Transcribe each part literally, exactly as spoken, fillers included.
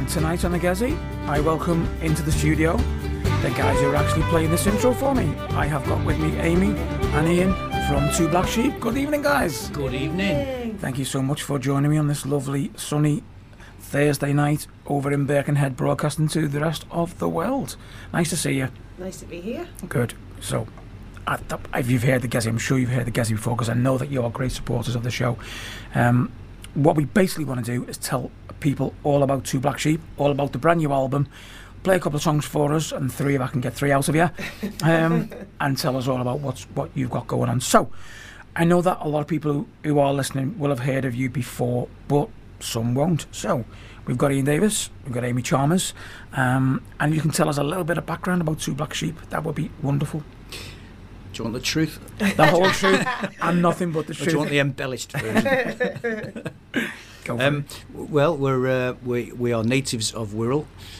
And tonight on the Gezi, I welcome into the studio the guys who are actually playing this intro for me. I have got with me Amy and Ian from Two Black Sheep. Good evening, guys. Good evening. Thank you so much for joining me on this lovely, sunny Thursday night over in Birkenhead, broadcasting to the rest of the world. Nice to see you. Nice to be here. Good. So, I, if you've heard the Gezi, I'm sure you've heard the Gezi before, because I know that you're great supporters of the show. Um, what we basically want to do is tell people all about Two Black Sheep, all about the brand new album, play a couple of songs for us, and three if I can get three out of you, um, and tell us all about what's what you've got going on. So, I know that a lot of people who, who are listening will have heard of you before, but some won't. So, we've got Ian Davis, we've got Amy Chalmers, um, and you can tell us a little bit of background about Two Black Sheep. That would be wonderful. Do you want the truth? The whole truth and nothing but the Or truth. do you want the embellished version? Go for um, it. well, we're uh, we we are natives of Wirral.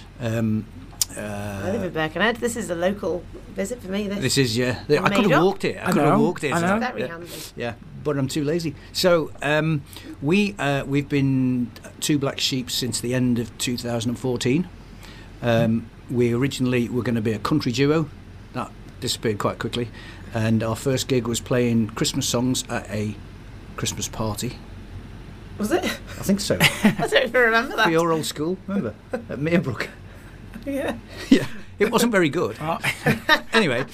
Um, uh, I live in Birkenhead. This is a local visit for me. This, this is yeah. I Made could have up. walked it. I, I could have know, walked it. I know. very yeah, handy. yeah, but I'm too lazy. So um, we uh, we've been Two Black Sheep since the end of two thousand fourteen. Um, we originally were going to be a country duo. That disappeared quite quickly. And our first gig was playing Christmas songs at a Christmas party. Was it? I think so. I don't even remember that. For your old school, remember? At Meerbrook. Yeah. Yeah, it wasn't very good. Oh. Anyway,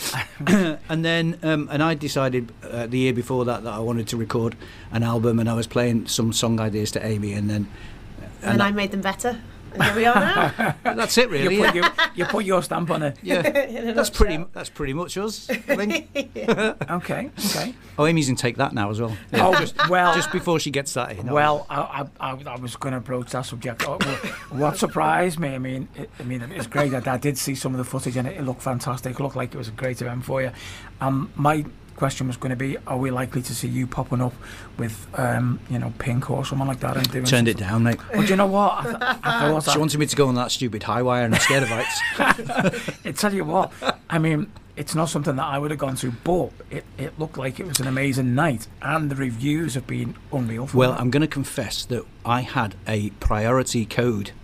and then um, and I decided uh, the year before that that I wanted to record an album, and I was playing some song ideas to Amy, and then And, then I made them better. And here we are now. that's it, really. You Yeah, put, you, you put your stamp on it. yeah. In a That's pretty. nutshell. That's pretty much us. I think. Okay, okay. Oh, Amy's in Take That now as well. Yeah, Oh, just, well, just before she gets that in. well, I, I, I was going to approach that subject. Oh, well, what surprised me, I mean, it, I mean, it's great that I did see some of the footage and it, it looked fantastic. It looked like it was a great event for you. Um, my question was going to be: are we likely to see you popping up with, um, you know, Pink or someone like that? And doing Turned it something? down, mate. But you know what? I, th- I thought She that, wanted me to go on that stupid high wire, and I'm scared of heights. I tell you what, I mean, it's not something that I would have gone to, but it, it looked like it was an amazing night, and the reviews have been unreal. For Well, it. I'm going to confess that I had a priority code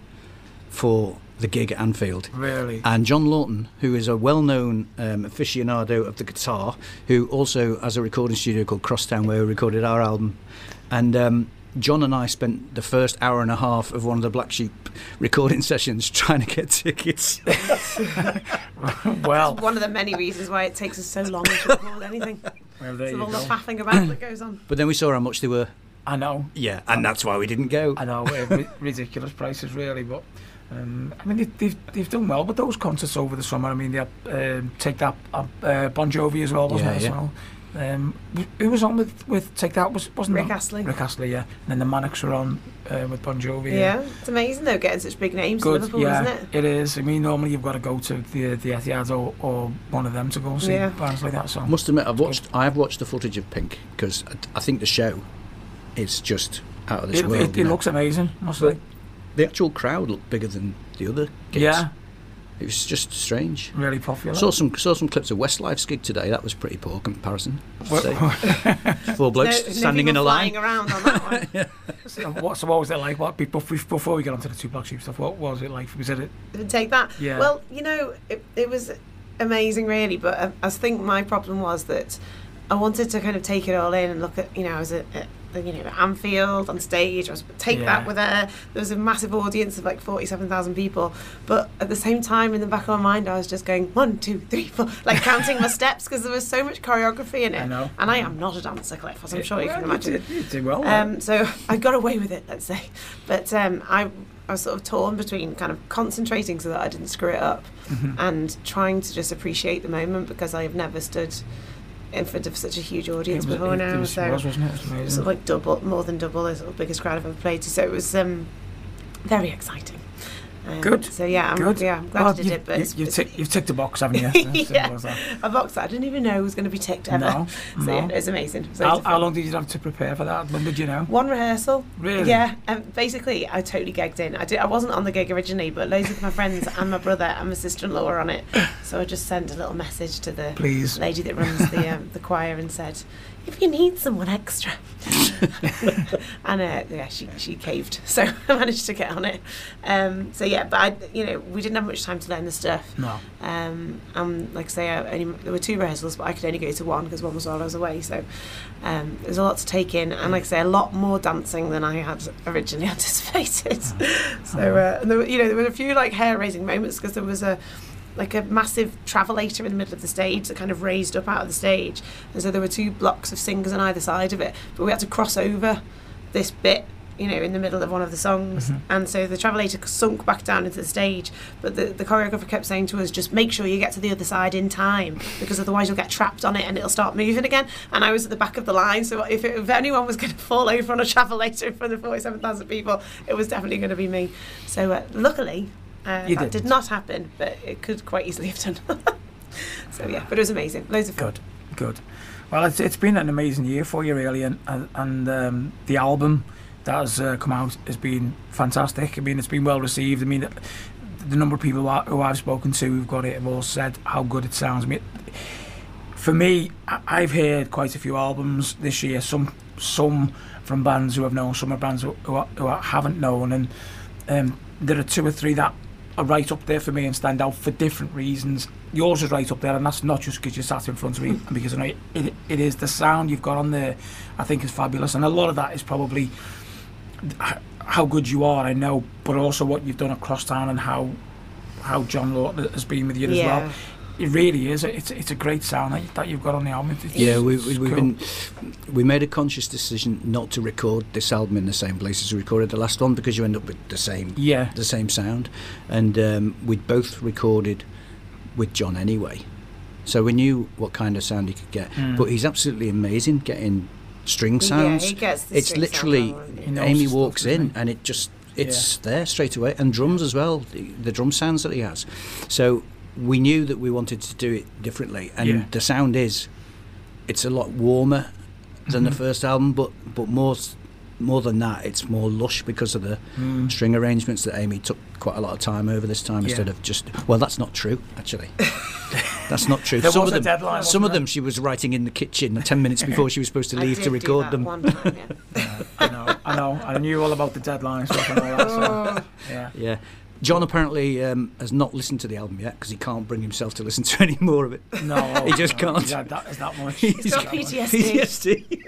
for the gig at Anfield. Really, And John Lawton, who is a well-known um, aficionado of the guitar, who also has a recording studio called Crosstown where we recorded our album, and um, John and I spent the first hour and a half of one of the Black Sheep recording sessions trying to get tickets. well, One of the many reasons why it takes us so long to record anything. well, there It's you all the go. faffing about that goes on. But then we saw how much they were. I know. Yeah, and that's why we didn't go. I know, uh, ri- ridiculous prices, really, but um, I mean, they, they've they've done well with those concerts over the summer. I mean, they had um, Take That, uh, Bon Jovi as well, wasn't Yeah, it? yeah. As well? Um, who was on with, with Take That? Was wasn't Rick that- Astley. Rick Astley, yeah. And then the Manics were on uh, with Bon Jovi. Yeah. It's amazing though, getting such big names in Good, Liverpool, yeah, isn't it? it is. I mean, normally you've got to go to the the Etihad or, or one of them to go and see Yeah. bands like that. So Must admit, I've watched. I have watched the footage of Pink because I, I think the show is just out of this it, world. it, you it know. looks amazing, must But say. the actual crowd looked bigger than the other gigs. Yeah, It was just strange. really popular. Saw some saw some clips of Westlife's gig today. That was pretty poor comparison. Well- Say. Four blokes no, standing no in a people line. flying around on that one. So what, so what was it like? What before, before we get onto the Two Black Sheep stuff? What was it like? Was it? A, Didn't take that. Yeah. Well, you know, it, it was amazing, really. But I, I think my problem was that I wanted to kind of take it all in and look at, you know, I was at, at you know, Anfield on stage. I was take Yeah. that with her. There was a massive audience of like forty-seven thousand people. But at the same time, in the back of my mind, I was just going one, two, three, four, like counting my steps because there was so much choreography in it. I know. And I am not a dancer, Cliff, as I'm sure you well, can imagine. did, you did well. Um, so I got away with it, let's say. But um, I, I was sort of torn between kind of concentrating so that I didn't screw it up Mhm. and trying to just appreciate the moment because I have never stood in front of such a huge audience it was, before it, now. it was, so it was, wasn't it? It was sort amazing. of like double, more than double the sort of biggest crowd I've ever played to. So it was um, very exciting. Um, Good. So yeah, I'm, Good. yeah, I'm glad Well, I did you, it. But you, it's, you've, it's tick, you've ticked a box, haven't you? Simple Yeah. as that. a box that I didn't even know was going to be ticked ever. No, So no. yeah, it was amazing. It was How, loads of how fun. long did you have to prepare for that? When did you know? One rehearsal. Really? Yeah, and basically I totally gagged in. I did. I wasn't on the gig originally, but loads of my friends and my brother and my sister-in-law were on it. So I just sent a little message to the Please. lady that runs the um, the choir and said, "If you need someone extra," and uh, yeah, she she caved. So I managed to get on it. Um, so yeah, yeah, but I, you know, we didn't have much time to learn the stuff. No. Um, and like I say, I only, there were two rehearsals, but I could only go to one because one was while I was away. So um, there was a lot to take in, and like I say, a lot more dancing than I had originally anticipated. Oh. so uh, and there were, you know, there were a few like hair-raising moments because there was a like a massive travelator in the middle of the stage that kind of raised up out of the stage, and so there were two blocks of singers on either side of it, but we had to cross over this bit, you know, in the middle of one of the songs. Mm-hmm. And so the travelator sunk back down into the stage, but the, the choreographer kept saying to us, just make sure you get to the other side in time, because otherwise you'll get trapped on it and it'll start moving again. And I was at the back of the line, so if, it, if anyone was going to fall over on a travelator in front of forty-seven thousand people, it was definitely going to be me. So uh, luckily uh, that didn't. did not happen, but it could quite easily have done. So yeah, but it was amazing, loads of fun. Good, good. Well, it's, it's been an amazing year for you, really, and, and, and um, the album that has uh, come out has been fantastic. I mean, it's been well received. I mean, the number of people who, I, who I've spoken to who've got it have all said how good it sounds. I mean, for me, I've heard quite a few albums this year, some some from bands who I've known, some are bands who, who, I, who I haven't known, and um, there are two or three that are right up there for me and stand out for different reasons. Yours is right up there, and that's not just because you sat in front of me, and because I know it, it is the sound you've got on there, I think is fabulous, and a lot of that is probably how good you are, I know, but also what you've done across town and how how John Lawton has been with you yeah. as well. It really is. It's it's a great sound that, that you've got on the album. It's, yeah, we, we, we've cool. been we made a conscious decision not to record this album in the same place as we recorded the last one, because you end up with the same yeah the same sound, and um, we'd both recorded with John anyway, so we knew what kind of sound he could get. Mm. But he's absolutely amazing getting string sounds. Yeah, he gets the it's string literally sound Amy walks stuff, in and it just it's yeah. there straight away, and drums as well, the, the drum sounds that he has. So we knew that we wanted to do it differently, and yeah. the sound is it's a lot warmer than mm-hmm. the first album, but but more more than that, it's more lush because of the mm. string arrangements that Amy took quite a lot of time over this time, yeah. instead of just well that's not true actually. That's not true. There some was of them, a deadline, some of there? them she was writing in the kitchen ten minutes before she was supposed to leave to record them. One time, yeah. yeah, I know, I know. I knew all about the deadline stuff and all that. So, yeah. Yeah. John apparently um, has not listened to the album yet because he can't bring himself to listen to any more of it. No, he just no, can't. He's had that, is that much? He's, he's got P T S D. P T S D.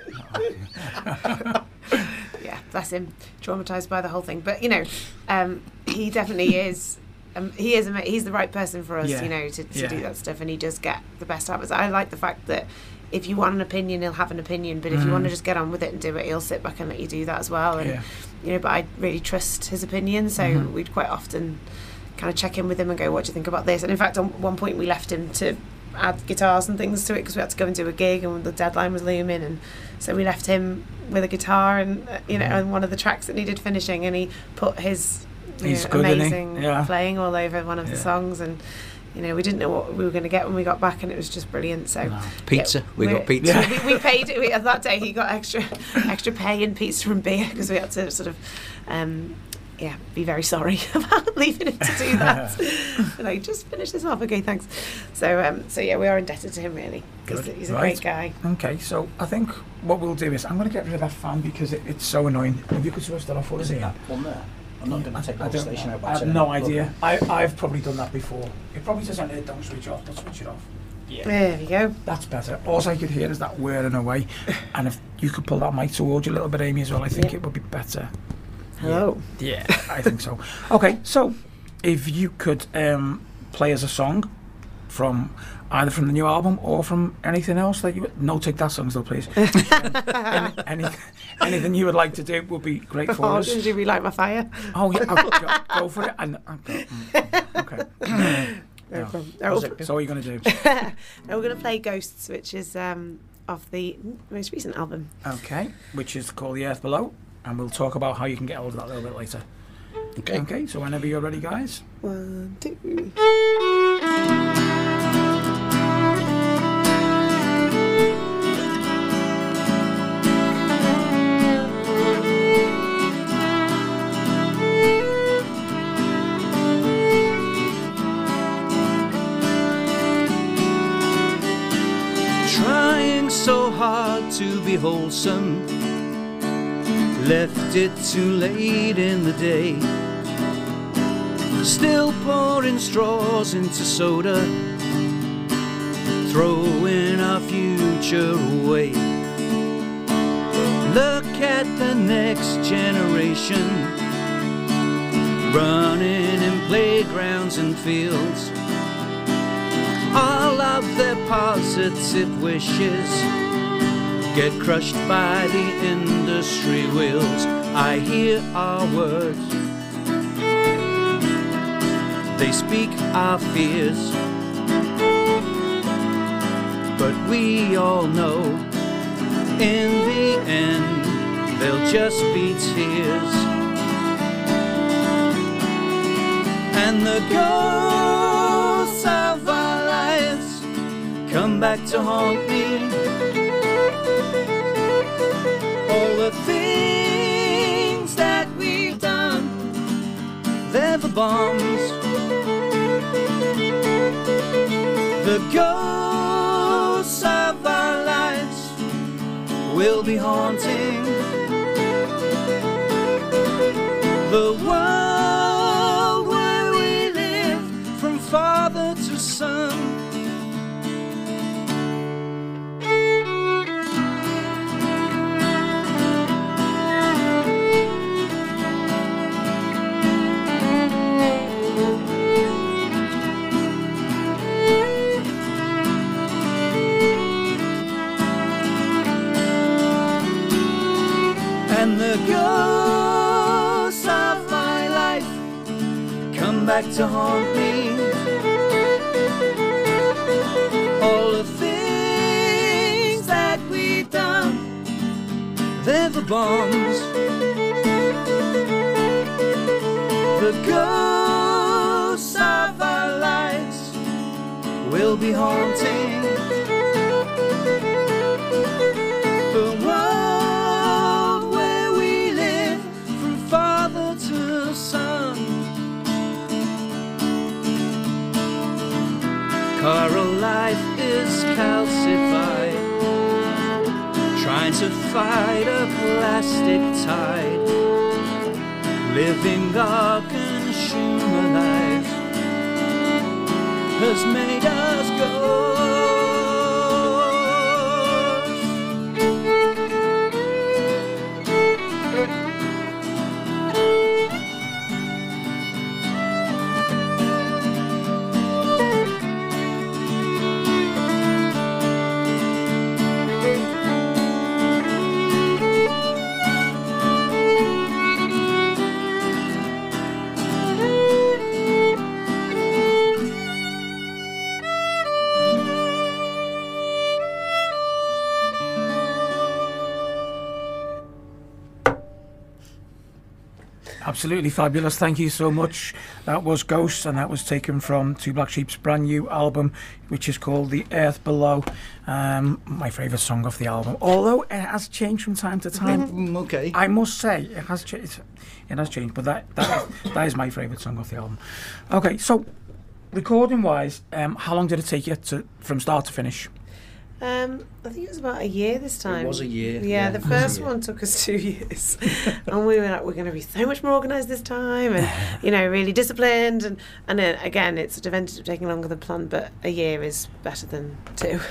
Yeah, bless him, traumatised by the whole thing. But you know, um, he definitely is. Um, he is. Ama- he's the right person for us, yeah. you know, to, to yeah. do that stuff, and he does get the best out of us. I like the fact that if you want an opinion, he'll have an opinion, but if mm. you want to just get on with it and do it, he'll sit back and let you do that as well. And yeah. you know, but I really trust his opinion, so mm-hmm. we'd quite often kind of check in with him and go, "What do you think about this?" And in fact, on one point we left him to add guitars and things to it because we had to go and do a gig and the deadline was looming, and so we left him with a guitar and uh, you know, mm. and one of the tracks that needed finishing, and he put his you He's know, good, amazing isn't he? Yeah. playing all over one of yeah. the songs, and you know, we didn't know what we were going to get when we got back, and it was just brilliant. So no. Pizza, yeah, we got pizza. Yeah. we, we paid. We, that day he got extra, extra pay and pizza and beer because we had to sort of, um, yeah, be very sorry about leaving him to do that. Like, just finish this off, okay, thanks. So, um, so yeah, we are indebted to him really because he's a right. great guy. Okay, so I think what we'll do is I'm going to get rid of that fan because it, it's so annoying. If you could switch that off, what is it? One there. I'm not going to take the whole station out. I have no idea. I, I've probably done that before. It probably says on there, don't switch off, but switch it off. Yeah. There you go. That's better. All I could hear is that whirring away. And if you could pull that mic towards you a little bit, Amy, as well, I think yeah. it would be better. Hello. Yeah, yeah I think so. Okay, so if you could um, play us a song from either from the new album or from anything else that you no take that song still please any, any, anything you would like to do would be great for oh, us. Did you relight my fire? Oh yeah, I'll go, go for it. And I'll go, mm, okay. No. No. No. So what are you going to do? No, we're going to play Ghosts, which is um, off the most recent album. Okay, which is called The Earth Below, and we'll talk about how you can get hold of that a little bit later. Okay. Okay, so whenever you're ready, guys. One, two. Trying so hard to be wholesome, left it too late in the day. still pouring straws into soda, throwing our future away. Look at the next generation, running in playgrounds and fields. All of their positive wishes get crushed by the industry wheels. I hear our words, they speak our fears, but we all know in the end they'll just be tears. And the ghosts of our lives come back to haunt me. All the things that we've done, they're the bombs. The ghosts of our lives will be haunting the world where we live from father to son. And the ghosts of my life come back to haunt me. All the things that we've done, they're the bombs. The ghosts of our lives will be haunting the world where we live from father to son. Coral life is calcified, trying to fight a plastic tide. Living our consumer life has made us go. Absolutely fabulous. Thank you so much. That was Ghosts, and that was taken from Two Black Sheep's brand new album, which is called The Earth Below. Um, my favourite song off the album, although it has changed from time to time. Mm, okay. I must say it has changed. It has changed, but that that is, that is my favourite song off the album. Okay, so recording wise, um, how long did it take you to from start to finish? Um, I think it was about a year this time. It was a year. Yeah, yeah the first one took us two years. And we were like, we're going to be so much more organised this time and, you know, really disciplined. And, and then, again, it sort of ended up taking longer than planned, but a year is better than two.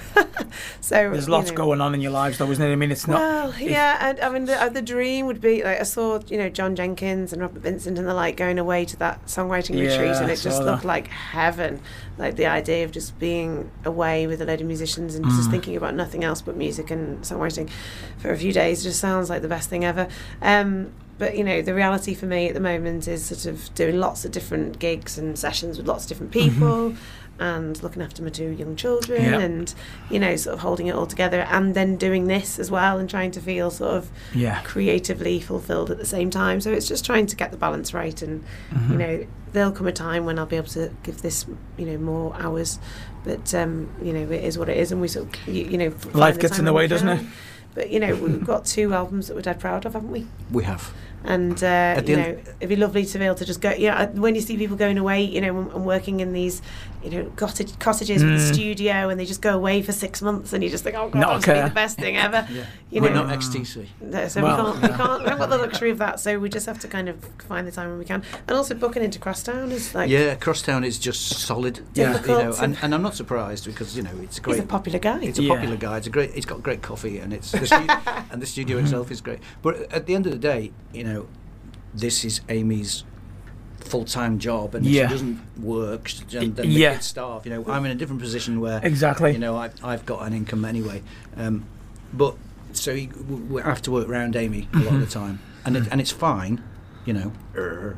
So there's lots you know, going on in your lives, though, isn't it? I mean, it's not... Well, yeah, and, I mean, the, uh, the dream would be, like, I saw, you know, John Jenkins and Robert Vincent and the like going away to that songwriting Yeah, retreat, and I it just saw looked that. like heaven. Like, the idea of just being away with a load of musicians and just Mm. thinking about nothing else but music and songwriting for a few days just sounds like the best thing ever. Um, but, you know, the reality for me at the moment is sort of doing lots of different gigs and sessions with lots of different people. And looking after my two young children, Yeah. and you know, sort of holding it all together, and then doing this as well, and trying to feel sort of Yeah. creatively fulfilled at the same time. So it's just trying to get the balance right, and Mhm. you know, there'll come a time when I'll be able to give this, you know, more hours. But um, you know, it is what it is, and we sort of, you, you know, find Life gets time in the when way, we doesn't can. it? But you know, we've got two albums that we're dead proud of, haven't we? We have. And uh, the you know, end- it'd be lovely to be able to just go. Yeah, you know, when you see people going away, you know, and, and working in these, you know, cottage, cottages Mm. with a studio, and they just go away for six months, and you just think, oh god, Not that's been okay. the best thing ever. Yeah. You We're know, not X T C. No, so Well, we can't, we can't, we haven't got the luxury of that. So we just have to kind of find the time when we can, and also booking into Crosstown is like, Yeah, Crosstown is just solid. Yeah. You know, and, and I'm not surprised because you know it's a great. he's a popular guy. It's a Yeah. popular guy. It's a great. It's got great coffee, and it's the stu- and the studio itself is great. But at the end of the day, you know, this is Amy's full-time job, and if Yeah. she doesn't work, sh- and then the Yeah. kids starve. You know, I'm in a different position where Exactly. you know I, I've got an income anyway, um, but so you, we have to work around Amy a lot of the time, and it, and it's fine, you know. Err.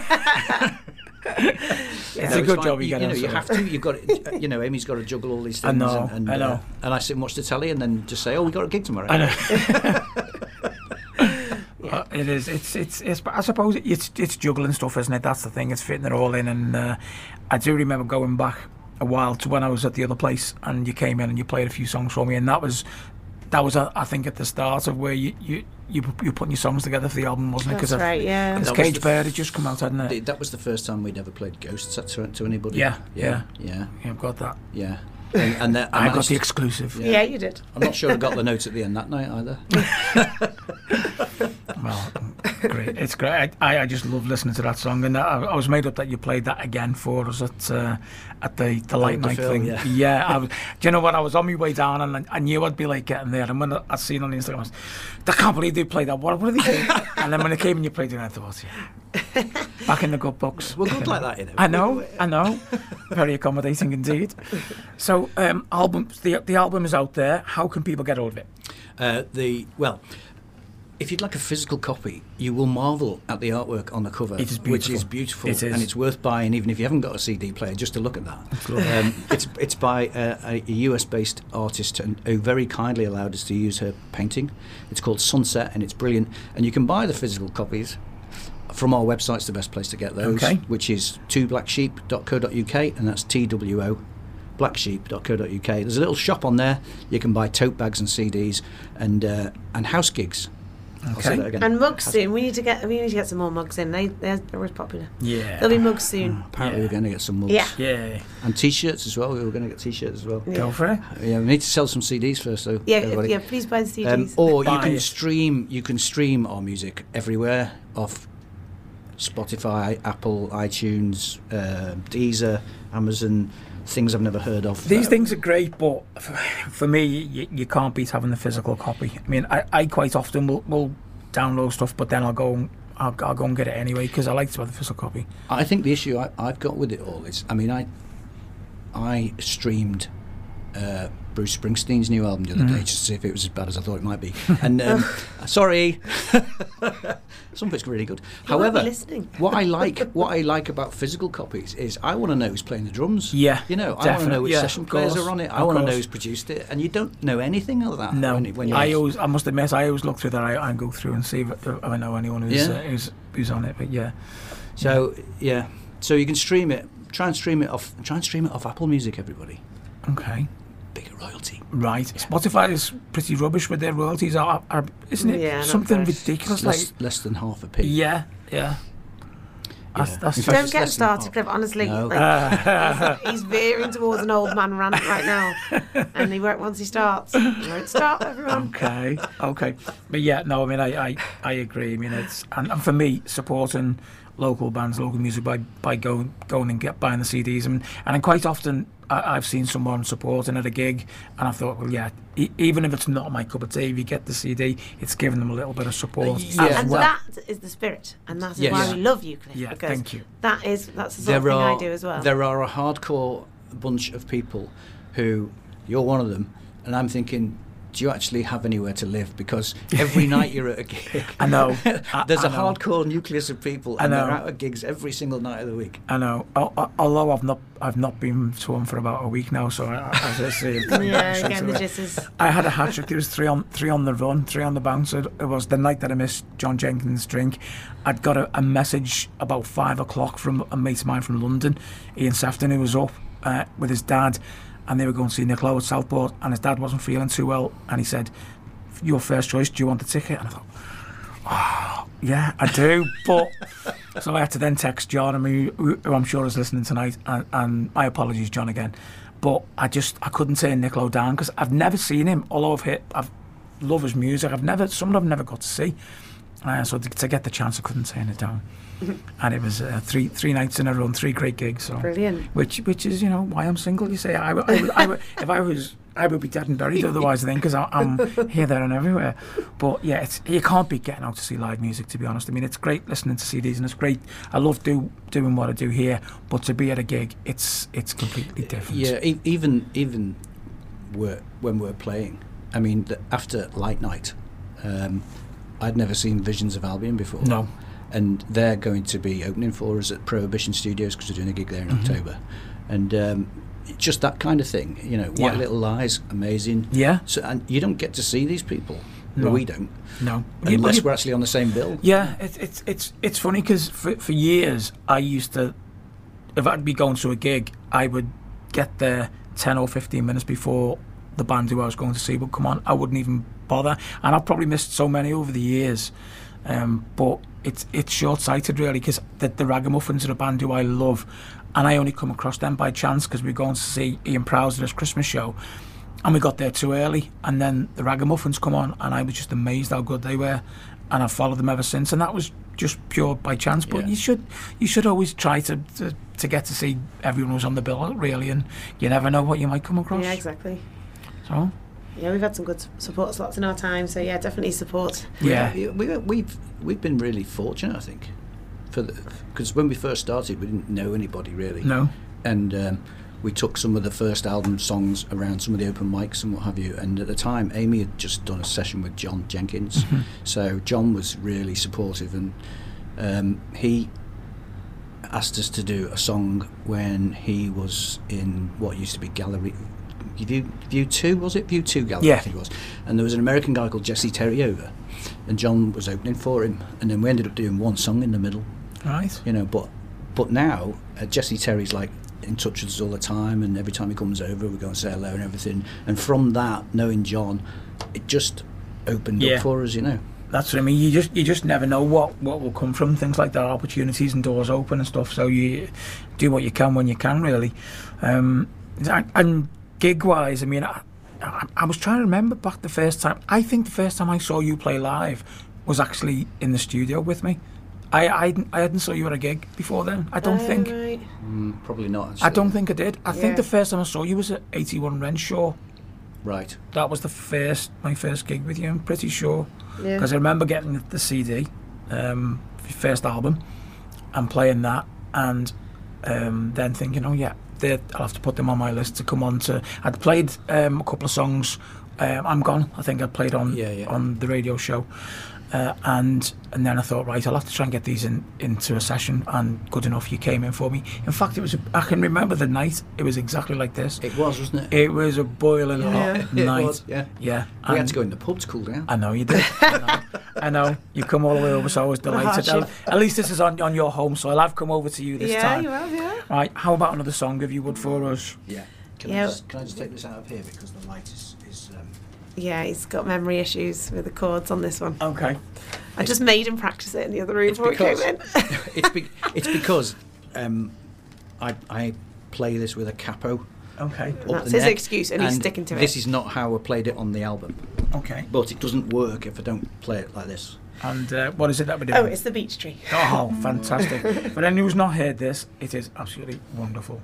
It's No, a good fine. job you you, get you know on, you so- have to you've got to, you know Amy's got to juggle all these I things know, and, and, I know. Uh, and I sit and watch the telly and then just say, oh, we got a gig tomorrow. I know. Uh, it is. It's, it's. It's. I suppose it's. It's juggling stuff, isn't it? That's the thing. It's fitting it all in. And uh, I do remember going back a while to when I was at the other place, and you came in and you played a few songs for me, and that was, that was, uh, I think, at the start of where you you you you putting your songs together for the album, wasn't it? That's right, yeah. Because That was Cage the f- Bird had just come out, hadn't it? The- that was the first time we'd ever played Ghosts to, to anybody. Yeah, yeah, yeah, Yeah, I've got that. yeah. And, and that, I and got that's- the exclusive. Yeah. Yeah, you did. I'm not sure I got the note at the end that night either. Well, great. It's great. I, I just love listening to that song, and I, I was made up that you played that again for us at uh, at the the late the night film, thing. yeah. I was, do you know what? I was on my way down, and I, I knew I'd be like getting there. And when I, I seen on the Instagram, I was, I can't believe they played that. What, what are they doing? And then when it came and you played it, I thought, yeah, back in the good books. We're good like that, you know. I know, I know. Very accommodating indeed. So, um, album, the the album is out there. How can people get hold of it? Uh, the well, if you'd like a physical copy, you will marvel at the artwork on the cover, It is which is beautiful. beautiful, It is. and it's worth buying, even if you haven't got a C D player, just to look at that. lovely. Um, it's it's by uh, a U S-based artist and who very kindly allowed us to use her painting. It's called Sunset, and it's brilliant. And you can buy the physical copies from our website. It's the best place to get those, Okay. which is two black sheep dot co dot U K, and that's T W O. black sheep dot co dot U K. There's a little shop on there. You can buy tote bags and C Ds and uh, and house gigs. I'll say Okay. that again. And mugs House- soon. We need to get. We need to get some more mugs in. They they're always popular. Yeah. There'll be mugs soon. Apparently Yeah. we're going to get some mugs. Yeah. Yeah. And T-shirts as well. We were going to get T-shirts as well. Yeah. Go for it. Yeah, we need to sell some C Ds first, though. Yeah, everybody. yeah. Please buy the C Ds. Um, or you Buy can it. stream. You can stream our music everywhere off Spotify, Apple, iTunes, uh, Deezer, Amazon. Things I've never heard of. These Uh, things are great, but for, for me, you, you can't beat having the physical copy. I mean, I, I quite often will, will download stuff, but then I'll go and I'll, I'll go and get it anyway because I like to have the physical copy. I think the issue I, I've got with it all is, I mean, I I streamed uh, Bruce Springsteen's new album the other Mm. day just to see if it was as bad as I thought it might be. And um, sorry, some of it's really good. You won't be However, listening. what I like, what I like about physical copies is I want to know who's playing the drums. Yeah, you know, I want to definitely. know which Yeah, session of players course, are on it. I of want to know course. who's produced it, and you don't know anything of that. No, when, when you're I always, I must admit, I always look through that. I, I go through and see if, if I know anyone who's, Yeah. uh, who's who's on it. But yeah, So yeah, so you can stream it. Try and stream it off. Try and stream it off Apple Music, everybody. okay, Bigger royalty. right. Spotify is pretty rubbish with their royalties, are, are isn't it? Yeah, not Something great. ridiculous, It's like less, less than half a p. yeah, yeah. That's, Yeah. that's In fact, Don't it's get less than started, half. Cliff. Honestly, No. like, Uh, he's, he's veering towards an old man rant right now, and he won't once he starts. He won't stop, everyone. okay, okay, but yeah, no, I mean, I, I, I agree. I mean, it's and, and for me, supporting local bands, local music by by going going and get buying the C Ds, and and quite often I, I've seen someone supporting at a gig, and I thought, well, yeah, e- even if it's not my cup of tea, if you get the C D, it's giving them a little bit of support. Yeah. as And well. that is the spirit, and that is Yes. why Yeah. we love you, Cliff. Yeah, because thank you. That is that's the sort There of thing are I do as well. there are a hardcore bunch of people who you're one of them, and I'm thinking, do you actually have anywhere to live? Because every night you're at a gig. I know. I- There's I a know. hardcore nucleus of people, I and they're know. out at gigs every single night of the week. I know. Al- al- Although I've not, I've not been to one for about a week now. So I, I- as I say, yeah, straight again, the away. gist is I had a hat trick. There was three on, three on the run, three on the bounce. It, it was the night that I missed John Jenkins' drink. I'd got a, a message about five o'clock from a mate of mine from London, Ian Sefton, who was up uh, with his dad, and they were going to see Nick Lowe at Southport, and his dad wasn't feeling too well, and he said, "Your first choice. Do you want the ticket?" And I thought, "Oh, yeah, I do," but So I had to then text John, I mean, who who I'm sure is listening tonight, and, and my apologies, John, again. But I just, I couldn't turn Nick Lowe down because I've never seen him, although I've hit, I've love his music. I've never, some of them never got to see. Uh, so to, to get the chance, I couldn't turn it down. And it was uh, three three nights in a row, and three great gigs. So Brilliant. Which which is, you know, why I'm single. You say I, would- I, would- I, would- if I was, I would be dead and buried otherwise. I think because I'm here, there, and everywhere. But yeah, it's, you can't beat getting out to see live music. To be honest, I mean, it's great listening to C Ds, and it's great. I love do doing what I do here, but to be at a gig, it's it's completely different. Yeah, e- even even we're, when we're playing, I mean, the, after Light Night, um, I'd never seen Visions of Albion before. No. And they're going to be opening for us at Prohibition Studios because we're doing a gig there in Mm-hmm. October. And um, it's just that kind of thing, you know, White Yeah. Little Lies, amazing. Yeah. So, and you don't get to see these people. No. Well, we don't. No. You- Unless you- we're actually on the same bill. Yeah, it, it's it's it's funny because for for years I used to, if I'd be going to a gig, I would get there ten or fifteen minutes before the band who I was going to see would come on. I wouldn't even bother, and I've probably missed so many over the years. Um, but it's it's short-sighted really because the, the Ragamuffins are a band who I love, and I only come across them by chance because we were going to see Ian Prowse at his Christmas show. And we got there too early, and then the Ragamuffins come on, and I was just amazed how good they were, and I've followed them ever since. And that was just pure by chance. But Yeah. you should you should always try to, to to get to see everyone who's on the bill, really, and you never know what you might come across. Yeah, exactly. So Yeah, we've had some good support slots in our time, so yeah, definitely support. yeah, We, we, we've we've been really fortunate, I think, for because when we first started, we didn't know anybody really. no, And um, we took some of the first album songs around some of the open mics and what have you. And at the time, Amy had just done a session with John Jenkins, Mm-hmm. so John was really supportive, and um, he asked us to do a song when he was in what used to be Gallery. View, View two, was it? View two Gallery, Yeah. I think it was. And there was an American guy called Jesse Terry over, and John was opening for him. And then we ended up doing one song in the middle, right, you know. But but now, uh, Jesse Terry's like in touch with us all the time, and every time he comes over, we go and say hello and everything. And from that, knowing John, it just opened Yeah. up for us, you know. that's what I mean. You just you just never know what, what will come from things like that. Opportunities and doors open and stuff. So you do what you can when you can, really. Um, and, and gig wise, I mean, I, I, I was trying to remember back the first time. I think the first time I saw you play live was actually in the studio with me. I I, hadn't- I hadn't saw you at a gig before then. I don't Oh, think. Right. Mm, probably not. I actually. don't think I did. I think Yeah. the first time I saw you was at eighty-one Renshaw. Right. That was the first, my first gig with you. I'm pretty sure. Yeah. Because I remember getting the C D, um, your first album, and playing that, and um, then thinking, oh yeah, they're- I'll have to put them on my list to come on to. I'd played um, a couple of songs. Um, I'm Gone, I think I played on Yeah, yeah. on the radio show, uh, and and then I thought, right, I'll have to try and get these in into a session. And good enough, you came in for me. In fact, it was. A, I can remember the night. It was exactly like this. It was, wasn't it? It was a boiling Yeah. hot It night. was, yeah. Yeah, We had and- to go in the pub to cool down. I know you did. I know. I know. You come all the way over, so I was delighted. hardship. At least this is on, on your home soil. I've come over to you this yeah, time. you have, yeah. Right, how about another song, if you would, for us? Yeah. Can, Yeah. I just, can I just take this out of here because the light is... is um, Yeah, he's got memory issues with the chords on this one. Okay. I just made him practice it in the other room It's before he came because- in. it's, be, it's because um, I, I play this with a capo. Okay. up That's the his neck, excuse, and he's sticking to it. This is not how I played it on the album, Okay. but it doesn't work if I don't play it like this. And uh, what is it that we're doing? Oh, it's the beech tree. Oh, fantastic. For anyone who's not heard this, it is absolutely wonderful.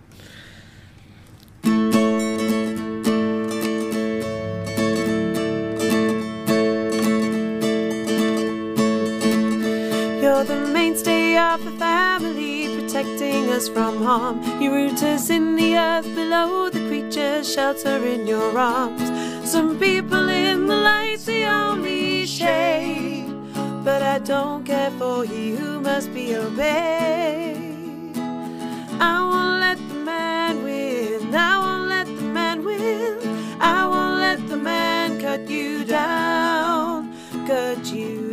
You're the mainstay of the family, protecting us from harm. You root us in the earth below, the creatures shelter in your arms. Some people in the light's the only shade, but I don't care for he who must be obeyed. I won't let the man win, I won't let the man win, I won't let the man cut you down, cut you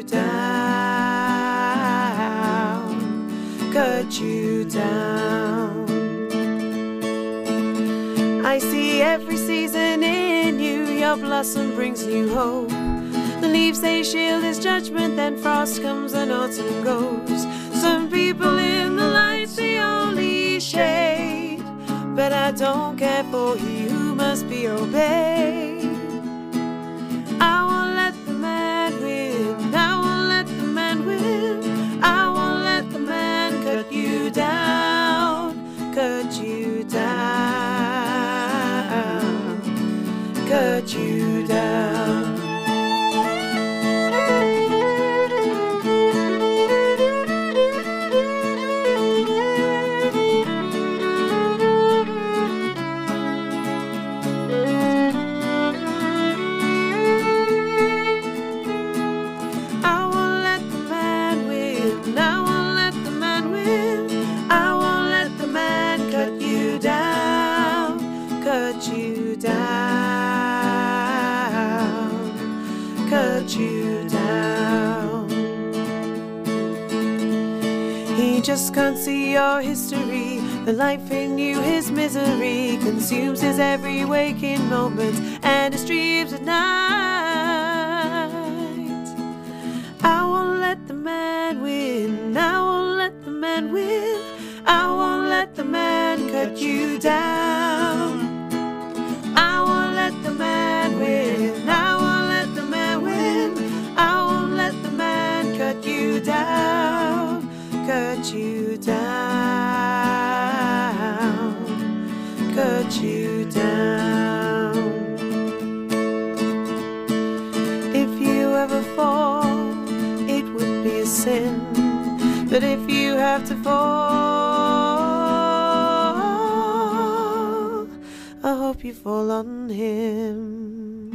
down, cut you down. I see every season in you, your blossom brings new hope. The leaves they shield his judgment, then frost comes and autumn goes. Some people in the light's the only shade, but I don't care for he who must be obeyed. I won't let the man win, I won't let the man win, I won't let the man cut you down, cut you down, cut you down. Just can't see your history. The life in you, his misery consumes his every waking moment and his dreams at night. I won't let the man win, I won't let the man win, I won't let the man cut you down. I won't let the man win, I won't let the man win, I won't let the man cut you down, cut you down, cut you down. If you ever fall, it would be a sin, but if you have to fall, I hope you fall on him.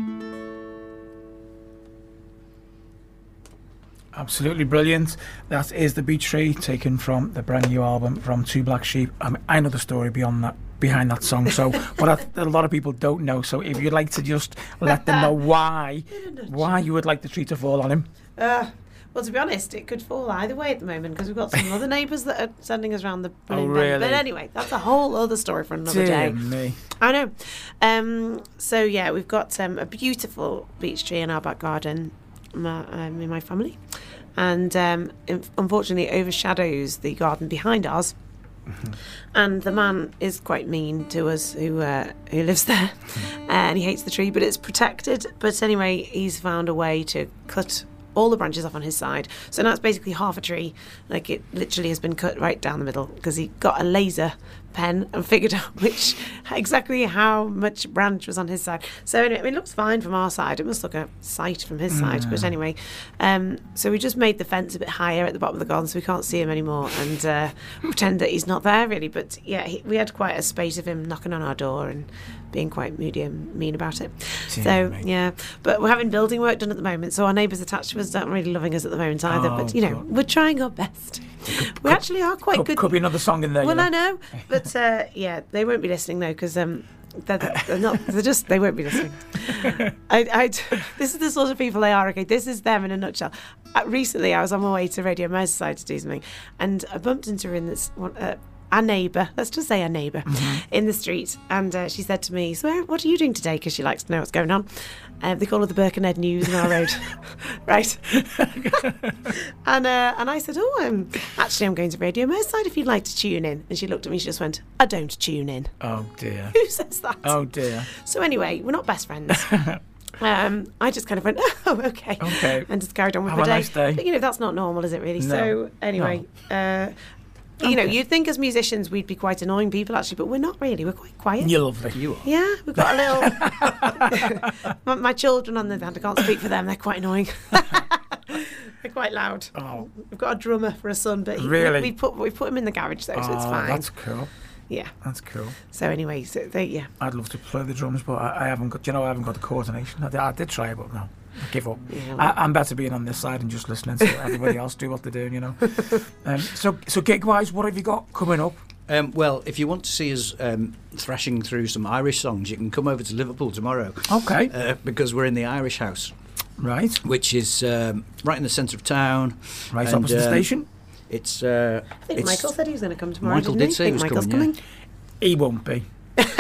Absolutely brilliant. That is The Beech Tree, taken from the brand new album from Two Black Sheep. Um, I know the story beyond that, behind that song, so but I, a lot of people don't know. So if you'd like to just let them know why, why you would like the tree to fall on him. Uh, well, to be honest, it could fall either way at the moment because we've got some other neighbours that are sending us around the. Oh, really? But anyway, that's a whole other story for another Dear day. me. I know. Um, so yeah, we've got um, a beautiful beech tree in our back garden. My, um, in my family, and um, it unfortunately overshadows the garden behind ours. Mm-hmm. And the man is quite mean to us who uh, who lives there, mm-hmm. and he hates the tree, but it's protected. But anyway, he's found a way to cut all the branches off on his side, so now it's basically half a tree. Like, it literally has been cut right down the middle because he got a laser pen and figured out which exactly how much branch was on his side. So anyway, it looks fine from our side. It must look a sight from his mm. side, but anyway, um, so we just made the fence a bit higher at the bottom of the garden so we can't see him anymore, and uh, pretend that he's not there really. But yeah, he, we had quite a spate of him knocking on our door and being quite moody and mean about it. Yeah, so mate. yeah, but we're having building work done at the moment, so our neighbours attached to us aren't really loving us at the moment either. Oh, but you know, God. We're trying our best. Could, we actually are quite could, good. Could be another song in there. Well, you know? I know, but uh, yeah, they won't be listening though because um, they're, they're not. They're just. They won't be listening. I, I, this is the sort of people they are. Okay, this is them in a nutshell. Uh, recently, I was on my way to Radio Merseyside to do something, and I bumped into her in this one. Uh, our neighbour, let's just say our neighbour, mm-hmm. in the street, and uh, she said to me, so what are you doing today? Because she likes to know what's going on. Um, they call her the Birkenhead News in our road. Right. and uh, and I said, oh, um, actually I'm going to Radio Merseyside if you'd like to tune in. And she looked at me, she just went, I don't tune in. Oh dear. Who says that? Oh dear. So anyway, we're not best friends. Um, I just kind of went, oh, okay. Okay. And just carried on with Have my a day. nice day. But, you know, that's not normal, is it really? No. So anyway, no. uh, you okay. know, you'd think as musicians we'd be quite annoying people, actually, but we're not really. We're quite quiet. You're lovely. You are. Yeah, we've got a little... my, my children, on the other hand, I can't speak for them. They're quite annoying. They're quite loud. Oh. We've got a drummer for a son, but he, really? we, we put we put him in the garage, though, oh, so it's fine. That's cool. Yeah. That's cool. So anyway, so they, yeah. I'd love to play the drums, but I, I haven't got, you know, I haven't got the coordination. I did, I did try, but no. I give up. Yeah, well. I, I'm better being on this side and just listening to everybody else do what they're doing, you know. Um, so, so gig-wise, what have you got coming up? Um, well, if you want to see us um, thrashing through some Irish songs, you can come over to Liverpool tomorrow. Okay. Uh, because we're in the Irish House. Right. Which is um, right in the centre of town. Right and, opposite the um, station. It's. Uh, I think it's Michael said he was going to come tomorrow. Michael didn't did he? say he was Michael's coming. coming. Yeah. He won't be.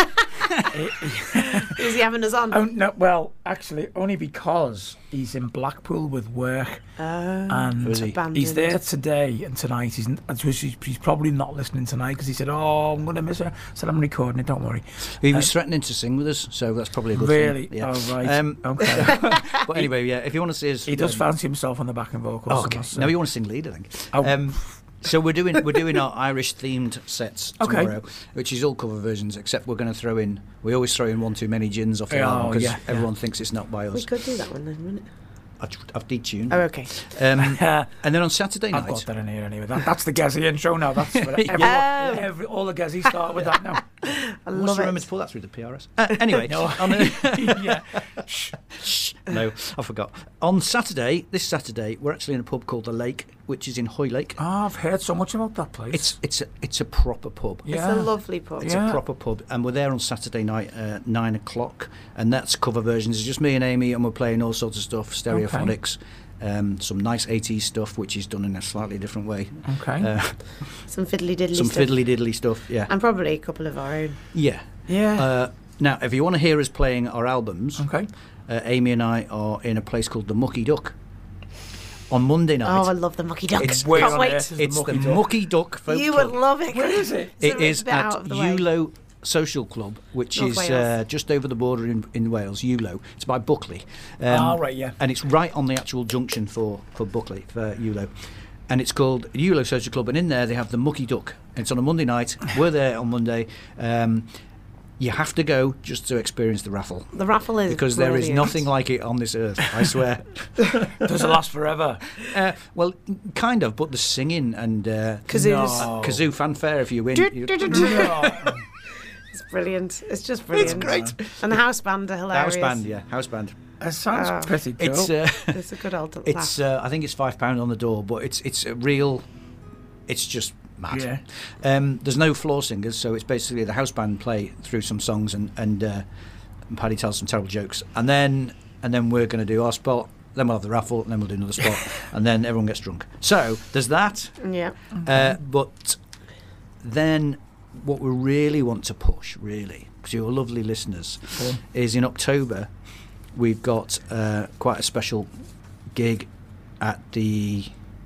Is he having us on? Oh, no, well, actually, only because he's in Blackpool with work, Oh, and Who is he? abandoned. he's there today and tonight. He's he's, he's probably not listening tonight because he said, "Oh, I'm going to miss her." I said, "I'm recording it. Don't worry." He was threatening to sing with us, so that's probably a good Really? thing. Yeah. Oh, right. Um, Okay. but anyway, yeah, if you want to see us... He does um, fancy himself on the backing vocals. Oh, I okay. must say. No, you want to sing lead, I think. Oh. Um, so we're doing we're doing our Irish themed sets Okay. tomorrow, which is all cover versions, except we're going to throw in. We always throw in one too many gins off the Oh, album because yeah, yeah. everyone thinks it's not by We us. could do that one then, wouldn't it? I've, I've detuned. Oh, okay. Um, Uh, and then on Saturday I've night, got that in here anyway. That, that's the Gazzy intro now. That's for every, Yeah. every, all the Gazzy start with that now. I must love remember it. to pull that through the P R S. Uh, anyway, No. on a- yeah. Shh, no, I forgot. On Saturday, this Saturday, we're actually in a pub called The Lake, which is in Hoylake. Oh, I've heard so much about that place. It's it's a, it's a proper pub. yeah. It's a lovely pub. It's Yeah. a proper pub, and we're there on Saturday night at nine o'clock, and that's cover versions. It's just me and Amy, and we're playing all sorts of stuff, stereophonics, um, some nice eighties stuff, which is done in a slightly different way. Okay. Uh, Some fiddly diddly some stuff. fiddly diddly stuff, yeah. And probably a couple of our own. Yeah. yeah. Uh, now, if you want to hear us playing our albums, okay. uh, Amy and I are in a place called the Mucky Duck on Monday night. Oh, I love the Mucky Duck. It's- Where Can't on wait. earth is it's the Mucky Duck? Mucky Duck Folk You Club. would love it. Where is it? It's a It bit is out at of the way. Ulo Social Club, which North is Wales. uh, just over the border in, in Wales, Ulo. It's by Buckley. Um, Oh, right, yeah. And it's right on the actual junction for, for Buckley, for Ulo. And it's called Ulo Social Club, and in there they have the Mucky Duck. And it's on a Monday night. We're there on Monday. Um, you have to go just to experience the raffle. The raffle is Because there is brilliant. nothing like it on this earth, I swear. Does it last forever? uh, well, kind of, but the singing and uh, Kazoos. No. kazoo fanfare if you win. Do, you- do, do, do. No. It's brilliant. It's just brilliant. great. And the house band are The hilarious. house band, yeah, house band. It sounds Oh. pretty cool. It's uh, It's a good old laugh. it's uh, I think it's five pound on the door, but it's it's a real. It's just mad. Yeah. Um, there's no floor singers, so it's basically the house band play through some songs, and and, uh, and Paddy tells some terrible jokes, and then and then we're going to do our spot. Then we'll have the raffle, and then we'll do another spot, and then everyone gets drunk. So there's that. Yeah. Uh, but then what we really want to push, really, because you're lovely listeners, Cool. is in October we've got uh, quite a special gig at the...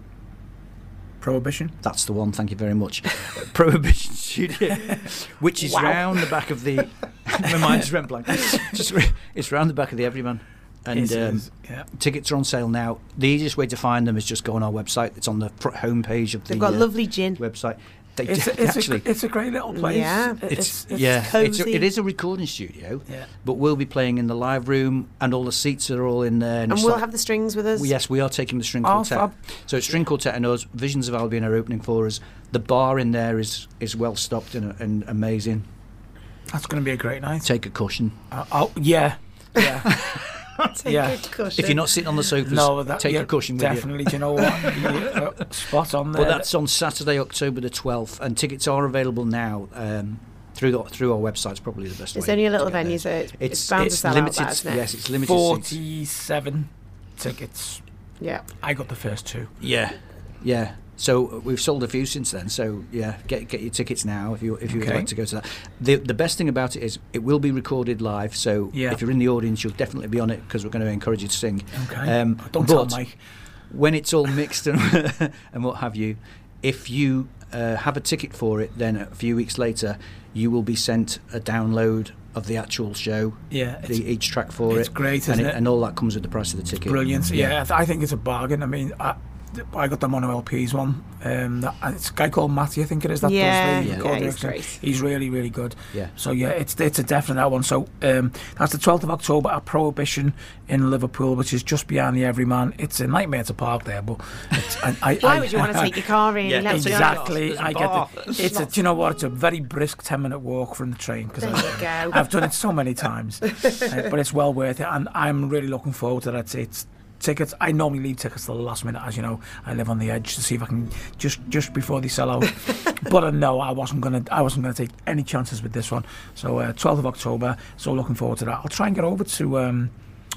Prohibition. That's the one, thank you very much. Prohibition Studio, which is Wow. round the back of the... My mind just went blank. Just, re- it's round the back of the Everyman. And It um, is, yeah. tickets are on sale now. The easiest way to find them is just go on our website. It's on the front homepage of the They've got uh, lovely gin. website. They It's, do- a, it's, actually... a, it's a great little place. Yeah. It- It's, it's yeah, it's a, cosy. it is a recording studio, Yeah. but we'll be playing in the live room, and all the seats are all in there. And it's we'll like- have the strings with us. well, yes, we are taking the string Oh, quartet. fab. So it's string quartet and us. Visions of Albion are opening for us. The bar in there is is well stocked and, and amazing. That's going to be a great night. Take a cushion. Uh, oh, yeah. Yeah. Take yeah. a cushion. If you're not sitting on the sofas, no, that, take yeah, a cushion with you. definitely. Do you know what? You, uh, spot on there. But that's on Saturday, October the twelfth, and tickets are available now um, through the, through our website. It's probably the best It's way. only a to little get venue, there. so it's, it's, It's bound it's to sell limited. out, that, isn't it? Yes, it's limited seats. forty-seven tickets. Yeah. I got the first two. Yeah, yeah. So uh, we've sold a few since then. So yeah, get get your tickets now if you if you would Okay. like to go to that. The the best thing about it is it will be recorded live. So Yeah. if you're in the audience, you'll definitely be on it because we're going to encourage you to sing. Okay. Um, Don't but tell Mike. when it's all mixed and and what have you, if you uh, have a ticket for it, then a few weeks later you will be sent a download of the actual show, Yeah. It's the, each track for it's it, great, and, isn't it? and all that comes with the price of the ticket. brilliant. Yeah, I th- I think it's a bargain. I mean, I, I got the mono L Ps one. Um, that, and it's a guy called Matty, I think it is. That Yeah, does the yeah, chord he's direction. great. He's really, really good. Yeah. So yeah, it's it's a definite that one. So um, that's the twelfth of October at Prohibition in Liverpool, which is just behind the Everyman. It's a nightmare to park there, but it's, I, I, Why I, would you want to take your car really? Yeah, Let's be honest. Exactly, There's a I bar. get it. It's a, do you know what? It's a very brisk ten minute walk from the train because There you go. I've done it so many times, uh, but it's well worth it, and I'm really looking forward to that. It's tickets. I normally leave tickets till the last minute, as you know. I live on the edge to see if I can just just before they sell out. But uh, no, I wasn't gonna. I wasn't gonna take any chances with this one. So uh, twelfth of October. So looking forward to that. I'll try and get over to. Um,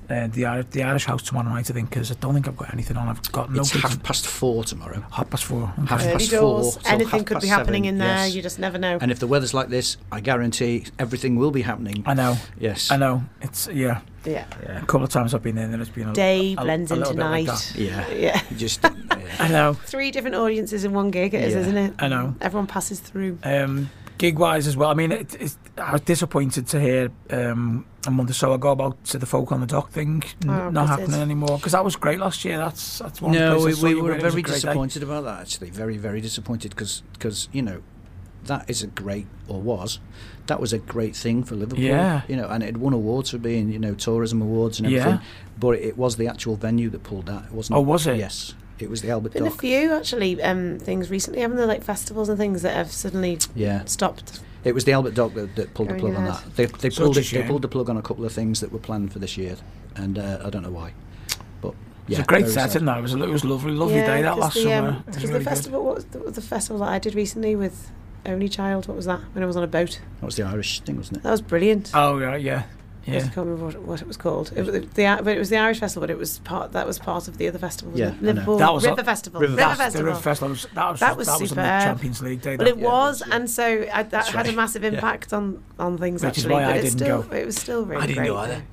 uh, the Irish, the Irish House tomorrow night, I think, because I don't think I've got anything on. I've got no. It's gigs half in- past four tomorrow. half past four. Okay. Half Early past doors. four, so Anything half could be past happening seven, in there. yes. You just never know. And if the weather's like this, I guarantee everything will be happening. I know. Yes. I know. It's yeah. yeah. A couple of times I've been there, and it's been a Day a, blends a into little bit like night. that. Yeah. Yeah. You just. Yeah. I know. Three different audiences in one gig, it is, Yeah. isn't it? I know. Everyone passes through. Um, gig wise as well. I mean, it, it's, I was disappointed to hear um, a month or so ago about to the Folk on the Dock thing n- Oh, not gutted. happening ananymore, because that was great last year. That's that's one No, of the we, places I saw we you were were. It was a very great day. disappointed about that. Actually, very, very disappointed because you know that is a great or was that was a great thing for Liverpool. Yeah. You know, and it won awards for being you know tourism awards and everything. Yeah. But it was the actual venue that pulled that. It wasn't. Oh, was it? Yes. It was the Albert Been a Dock. few actually um, things recently, haven't there? Like festivals and things that have suddenly Yeah. stopped. It was the Albert Dock that, that pulled the Going plug on ahead. that. They, they Such pulled a it, they shame. pulled the plug on a couple of things that were planned for this year, and uh, I don't know why. But It yeah, was a great very set, sad. isn't it? It was a, it was a lovely, lovely yeah, day that 'cause last the, summer. um, It was 'cause really the good. festival, what was the, the festival that I did recently with Only Child? What was that? When I was on a boat. That was the Irish thing, wasn't it? That was brilliant. Oh yeah, yeah, I yeah. can't remember what, what it was called. It was the, the but it was the Irish festival. But it was part that was part of the other festival. wasn't Yeah, it? I know. Liverpool That was River a- Festival. River River, That's the Festival. River Festival. Was, that was That was that was in the superb. Champions League day. Well, that- it Yeah, it was, was, yeah. and so I, that That's had a right. massive Yeah. impact on, on things. Which is actually, why but I it's didn't still, go. It was still really I didn't great. go either.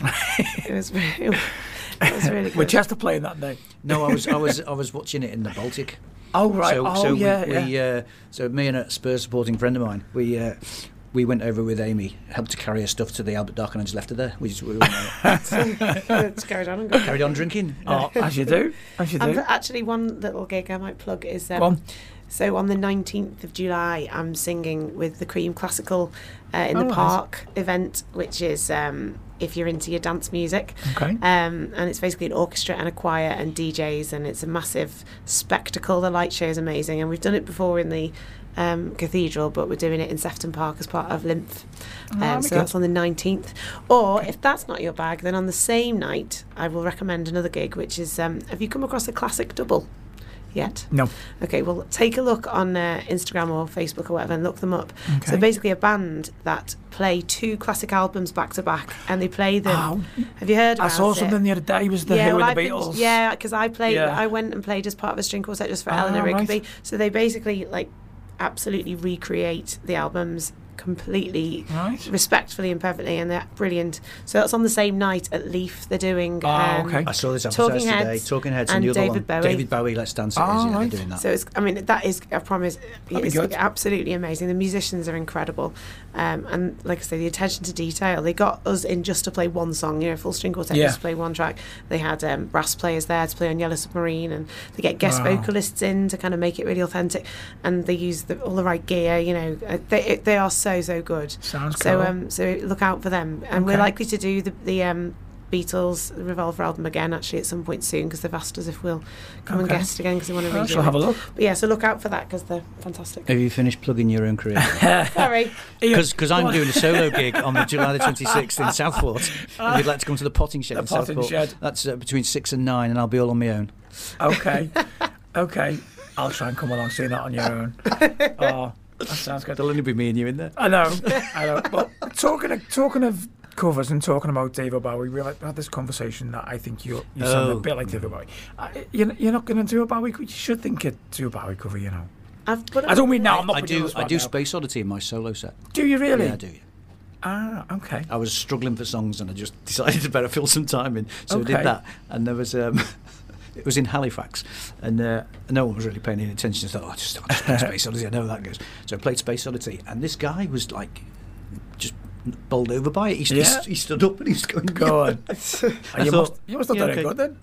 It was really, it was really With good. Chester playing that day. No, I was I was I was watching it in the Baltic. Oh right. So, oh so yeah, we, yeah. we uh, so me and a Spurs supporting friend of mine, we uh, we went over with Amy, helped to carry her stuff to the Albert Dock, and I just left her there. We just we went out. Let's carry on and go. carried on drinking. Oh, as you do, as you And do. actually, one little gig I might plug is Go um, on. so on the nineteenth of July, I'm singing with the Cream Classical uh, in Oh, the nice. Park event, which is um, if you're into your dance music. Okay. Um, and it's basically an orchestra and a choir and D Js, and it's a massive spectacle. The light show is amazing, and we've done it before in the um, cathedral, but we're doing it in Sefton Park as part of Lymph. Oh, Um, that'd be so good. that's on the nineteenth. Or if that's not your bag, then on the same night, I will recommend another gig, which is um, have you come across a classic double yet? No. Okay, well, take a look on uh, Instagram or Facebook or whatever and look them up. Okay. So basically, a band that play two classic albums back to back, and they play them. Oh, Have you heard I about saw it? something the other day. Was the yeah, Who well, and the I've been- Beatles? yeah, because I played. Yeah. I went and played as part of a string quartet just for Ah, Eleanor right. Rigby. So they basically like absolutely recreate the albums completely Right. respectfully and perfectly, and they're brilliant. So that's on the same night at Leaf. They're doing. Oh, um, okay. I saw this Talking advertised today. Heads Talking Heads and, and the other David one, Bowie. David Bowie. Let's Dance It. Oh, is, yeah, they're right. doing that. So it's, I mean, that is, I promise, That'd be it's good. absolutely amazing. The musicians are incredible, um, and like I say, the attention to detail. They got us in just to play one song, you know, full string quartet, Yeah. just to play one track. They had um, brass players there to play on Yellow Submarine, and they get guest Wow. vocalists in to kind of make it really authentic, and they use the, all the right gear. You know, uh, they it, they are so so good. Sounds So cool. um, so look out for them, and we're Okay. likely to do the the um. Beatles Revolver album again actually at some point soon, because they've asked us if we'll come and Okay. guest again because they want to I redo shall have a it. look. But yeah, so look out for that because they're fantastic. Have you finished plugging your own career? Sorry. Because I'm doing a solo gig on the July the twenty-sixth in Southport. If you'd like to come to the Potting Shed The in Potting Southport, Shed. that's uh, between six and nine, and I'll be all on my own. Okay. Okay. I'll try and come along, see that on your own. Oh, that sounds good. There'll only be me and you in there. I know. I know. But talking of, talking of covers and talking about David Bowie, we had had this conversation that I think you you sound a Oh. bit like David Bowie. I, you're, you're not going to do a Bowie. You should think it do a Bowie cover. You know. I've put I don't mean now. I'm not I putting you on do. the I spot do now. Space Oddity in my solo set. Do you really? Yeah, I do. Yeah. Ah, okay. I was struggling for songs, and I just decided to better fill some time in, so I Okay. did that. And there was. Um, It was in Halifax, and uh, no one was really paying any attention. I thought, oh, just, I'll just play Space Oddity. I know how that goes. So I played Space Oddity, and this guy was like, just bowled over by it. He, Yeah. he, he stood up and he was going, Go on. I you, thought, must, you must have yeah, done okay. it good then.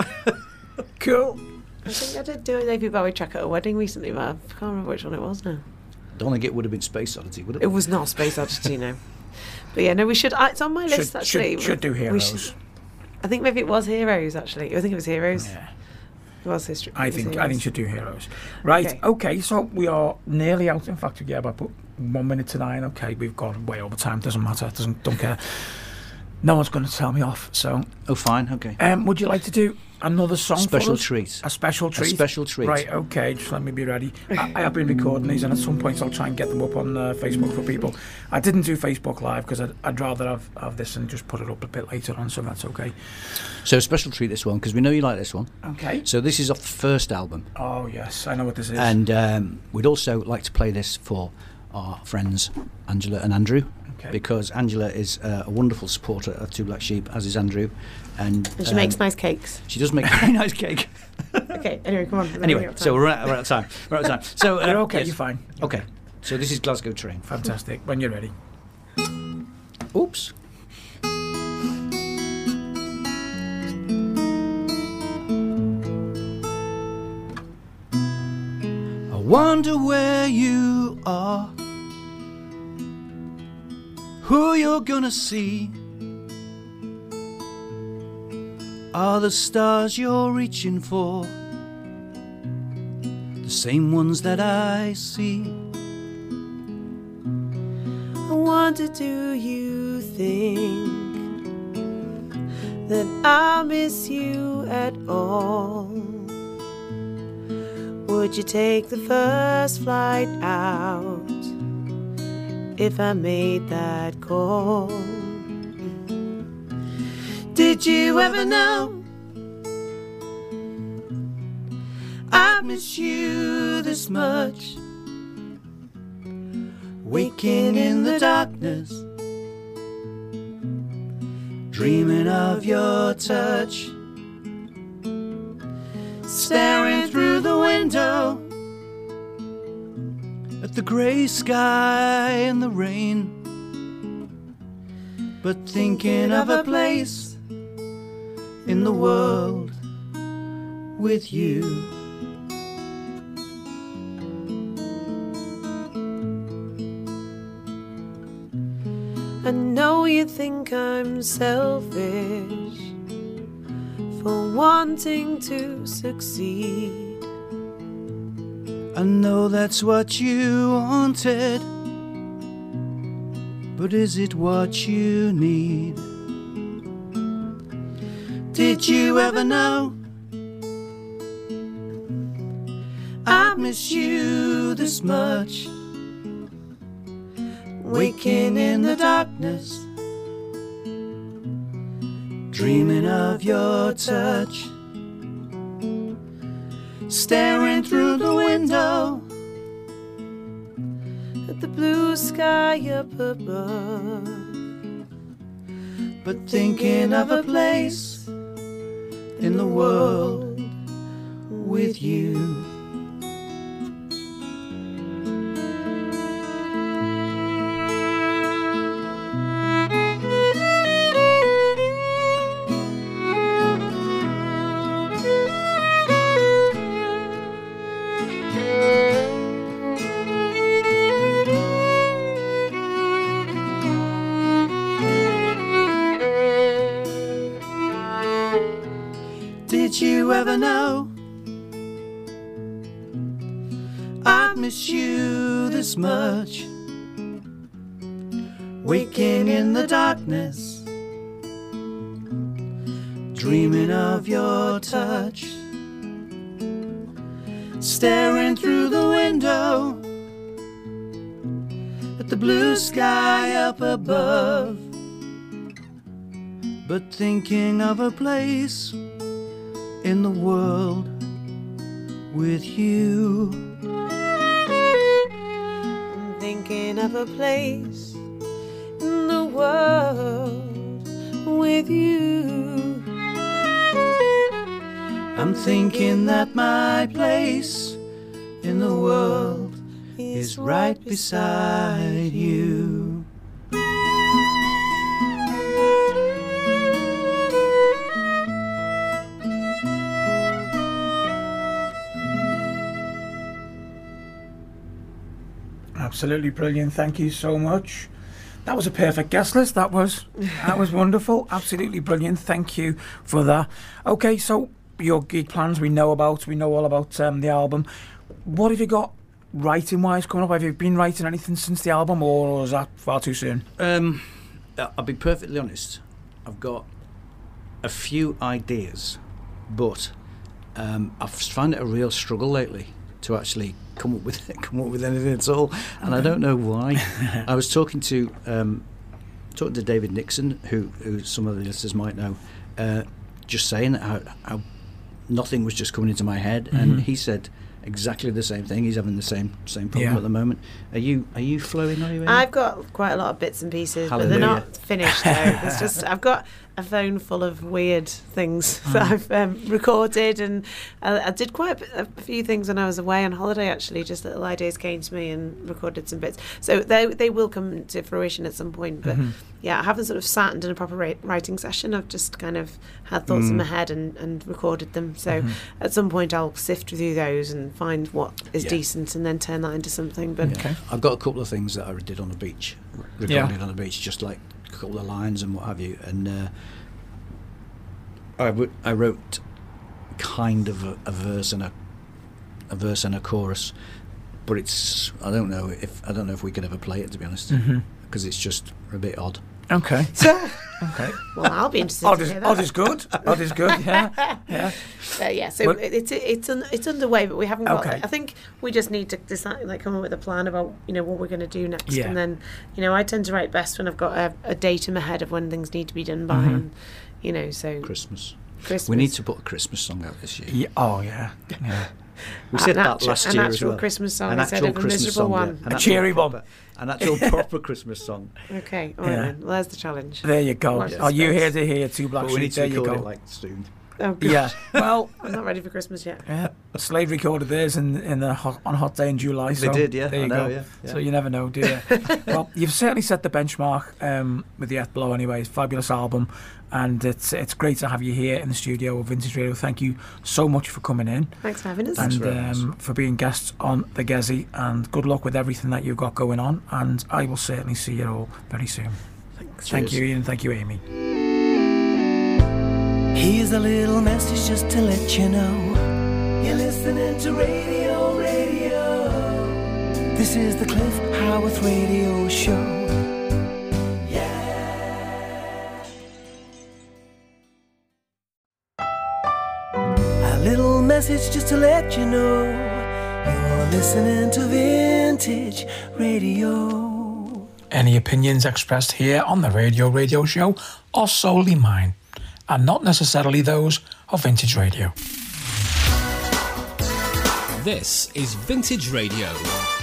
Cool. I think I did do a David Bowie track at a wedding recently, but I can't remember which one it was now. Don't think it would have been Space Oddity, would it? It was not Space Oddity, no. But yeah, no, we should. Uh, it's on my list Should, actually. should, should do We Heroes. should- I think maybe it was Heroes actually. I think it was Heroes. Yeah. It was history. I it was think I Heroes. think should do Heroes. Right. Okay. Okay. So we are nearly out. In fact, yeah, about one minute to nine. Okay, we've gone way over time. Doesn't matter. Doesn't don't care. No one's going to tell me off. So, Oh, fine, okay. um, would you like to do another song for Special us? treat. A special treat? A special treat. Right, okay, just let me be ready. I, I have been recording these, and at some point I'll try and get them up on uh, Facebook for people. I didn't do Facebook Live because I'd, I'd rather have, have this and just put it up a bit later on, so that's okay. So a special treat, this one, because we know you like this one. Okay. So this is off the first album. Oh, yes, I know what this is. And um, we'd also like to play this for our friends Angela and Andrew. Okay. Because Angela is uh, a wonderful supporter of Two Black Sheep, as is Andrew. And, And she um, makes nice cakes. She does make a very nice cake. Okay, anyway, come on. Anyway, so we're out, we're out of time. We're out of time. So, uh, You're okay, yes. you're fine. Okay, so this is Glasgow Train. Fantastic, when you're ready. Oops. I wonder where you are, who you're gonna see. Are the stars you're reaching for the same ones that I see? I wonder, do you think that I'll miss you at all? Would you take the first flight out if I made that call? Did you ever know I'd miss you this much? Waking in the darkness, dreaming of your touch, staring through the window at the grey sky and the rain, but thinking of a place in the world with you. I know you think I'm selfish for wanting to succeed. I know that's what you wanted, but is it what you need? Did you ever know I'd miss you this much? Waking in the darkness, dreaming of your touch, staring through the window at the blue sky up above, but thinking of a place in the world with you. Did you ever know I'd miss you this much? Waking in the darkness, dreaming of your touch, staring through the window at the blue sky up above, but thinking of a place in the world with you. I'm thinking of a place in the world with you. I'm thinking that my place in the world is right beside you. Absolutely brilliant. Thank you so much. That was a perfect guest list. That was that was wonderful. Absolutely brilliant. Thank you for that. Okay, so your gig plans we know about. We know all about um, the album. What have you got writing wise coming up? Have you been writing anything since the album, or is that far too soon? Um, I'll be perfectly honest. I've got a few ideas but um, I've found it a real struggle lately to actually come up with come up with anything at all, and I don't know why. I was talking to um, talking to David Nixon, who, who some of the listeners might know, uh, just saying how, how nothing was just coming into my head, mm-hmm. and he said exactly the same thing. He's having the same same problem yeah. at the moment. Are you are you flowing? Are you? Amy? I've got quite a lot of bits and pieces, Hallelujah. but they're not finished though. It's just I've got a phone full of weird things mm. that I've um, recorded, and I, I did quite a, a few things when I was away on holiday. Actually, just little ideas came to me and recorded some bits. So they they will come to fruition at some point. But mm-hmm. yeah, I haven't sort of sat and done a proper ra- writing session. I've just kind of had thoughts mm. in my head and, and recorded them. So mm-hmm. at some point I'll sift through those and find what is yeah. decent, and then turn that into something. But yeah. okay. I've got a couple of things that I did on the beach, recorded yeah. on the beach, just like a couple of lines and what have you, and uh, I, w- I wrote kind of a, a verse and a a verse and a chorus, but it's I don't know if I don't know if we could ever play it, to be honest, because mm-hmm. it's just a bit odd. Okay. okay. Well, I'll be interested odd to is, hear that. Odd is good. Odd is good. Yeah. Yeah. Uh, yeah. So well, it's it's un, it's underway, but we haven't got. Okay. Like, I think we just need to decide, like, come up with a plan about you know what we're going to do next, yeah. and then you know I tend to write best when I've got a, a date in my head of when things need to be done by, mm-hmm. and you know so Christmas. Christmas. We need to put a Christmas song out this year. Yeah. Oh yeah. Yeah. We said an that actu- last an year actual as well. Christmas song an instead actual of a Christmas miserable song, one. Yeah. A cheery one. Proper, an actual proper Christmas song. Okay, all right yeah. then. Well, there's the challenge. There you go. Watch Are you here to hear Two Black But Sheep? we need to there you record go. it like soon. Oh, gosh. Yeah. Well, I'm not ready for Christmas yet. Yeah. Slade recorded theirs in in the hot, on a hot day in July. So they did, yeah. There you I know, go. yeah, yeah. So you never know, do you? Well, you've certainly set the benchmark um, with the F Blow anyway. It's a fabulous album, and it's it's great to have you here in the studio of Vintage Radio. Thank you so much for coming in. Thanks for having us. And for, um, for being guests on the Gezi, and good luck with everything that you've got going on. And I will certainly see you all very soon. Thanks. Thank you, Ian. Thank you, Amy. Here's a little message just to let you know you're listening to Radio, Radio. This is the Cliff Howarth Radio Show. Yeah. A little message just to let you know you're listening to Vintage Radio. Any opinions expressed here on the Radio Radio Show are solely mine, and not necessarily those of Vintage Radio. This is Vintage Radio.